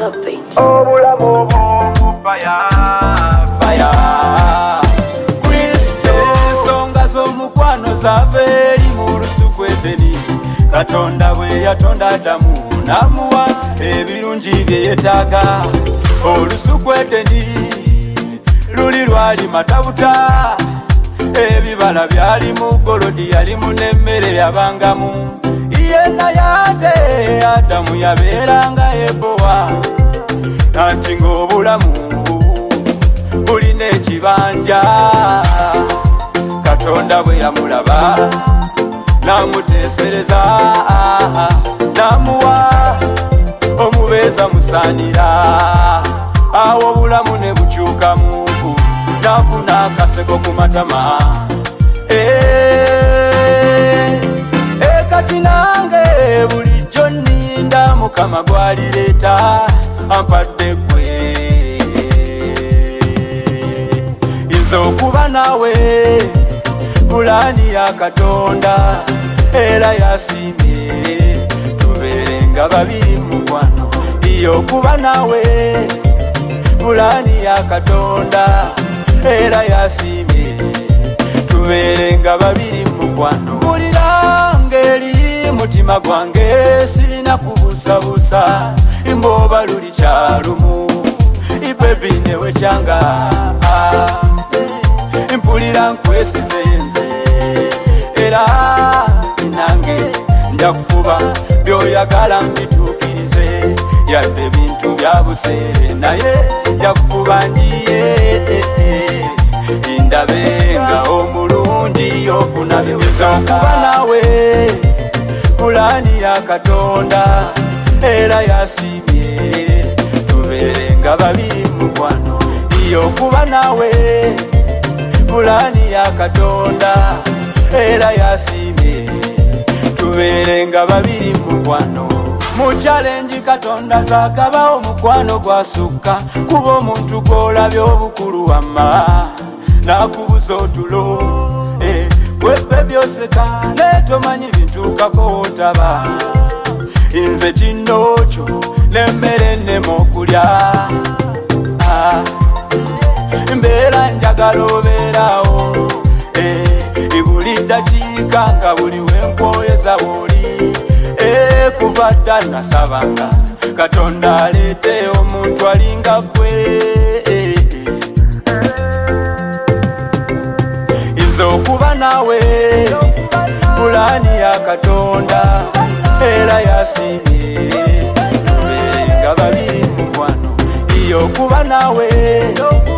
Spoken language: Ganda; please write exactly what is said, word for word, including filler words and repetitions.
obulamu fire fire Kristo ensonga z'omukwano zava eri mu lusuku Edeni Katonda bwe yatonda Adamu n'amuwa ebirungi bye yeetaaga olusuku Edeni luli lwali matabuta ebibala byali mu golodi yalimu n'emmere yabangamu yenna yate Adamu yabeeranga ebowa anti ng'obulamu bulina ekibanja Katonda bwe yamulaba n'amuteesereza n'amuwa omubeeza musaanira awo obulamu ne bukyukamu n'afuna akaseko ku matama kati nange bulijjo nninda Mukama gwalireeta ampadde ggwe nze okuba nawe pulaani ya Katonda era yasiimye tubeerenga babiri mukwano iyo okuba nawe pulaani ya Katonda era yasiimye tubeerenga babiri mukwano mpuliranga eri mutima gwange sirina kubusabusa mbooba luli kyalumu ibebi newe kyanga mpulira nkwesize nze era nange nja kufuba byoyagala mbituukirize yadde bintu bya buseere naye nja kufuba njiye indabenga omulungi ofuna byeweza okuba nawe pulaani ya Katonda era yasiimye tubeerenga babiri mukwano iyo okuba nawe pulaani ya Katonda era yasiimye tubeerenga babiri mukwano mu challenge Katonda zagabawo mukwano gwasukka kuba omuntu gw'olabye obukulu wamma nakubuza otulo eh, gwebbe byoseka netomanyi bintuukako otaba nze kinokyo n'emmere nnema okulya ah, mbeera njagala obeerawo eh, buli ddakiika nga buli wenkwoyeza bw'oli eh, kuva dda nasabanga Katonda aleete omuntu alinga ggwe eh, nze okuba nawe pulaani ya Katonda era yasiimye tubeerenga babiri mukwano iyo okuba nawe